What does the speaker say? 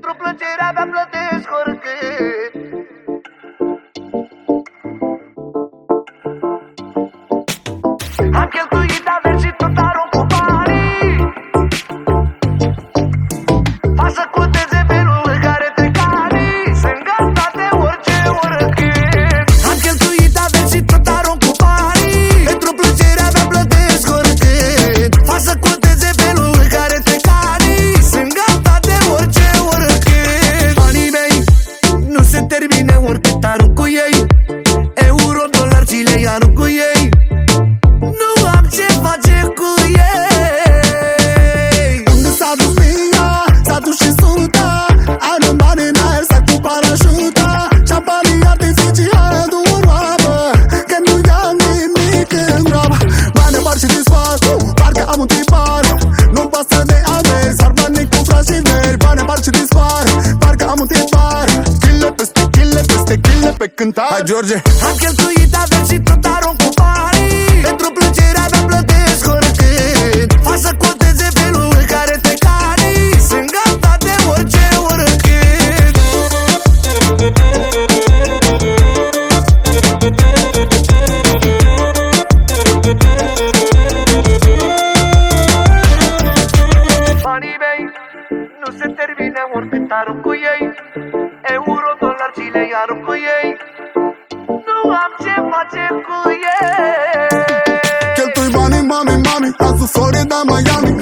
Pentru plăcerea mea plătesc oricât. Am cheltuit averi și tot arunc cu banii. Fac să conteze felul în care trec anii. Sunt gata de orice, oricând. Am cheltuit averi și tot arunc cu banii. Pentru plăcerea mea plătesc oricând. Fac să conteze felul în care trec anii. Sunt gata de orice, oricând. Banii mei nu se termine oricât arunc cu ei. Euro, dolari, și lei arunc cu ei. Nu am ce face cu ei. Unde s-a dus mia, s-a dus și suta. Arunc bani în aer, sar cu parașuta. Și-am banii artificial, nu o roabă, că nu i-am nimic în groabă. Bani mari și disfar, parcă am un tipar. Nu-mi pasă de averi, sar banii cu frați și veri. Bani mari și disfar, parcă am un tipar. Chile peste chile, peste chile pe cântar. Hai George! Am cheltuit averi și tot arunc cu banii. Pentru plăcerea mea plătesc oricând. Fac să conteze felul în care trec anii. Sunt gata de orice, oricând. Banii mei nu se termine oricât arunc cu ei. Euro, dolari, și lei arunc cu ei. Nu am ce face cu ei. Cheltui banii, mami, mami, am sus Florida, Miami.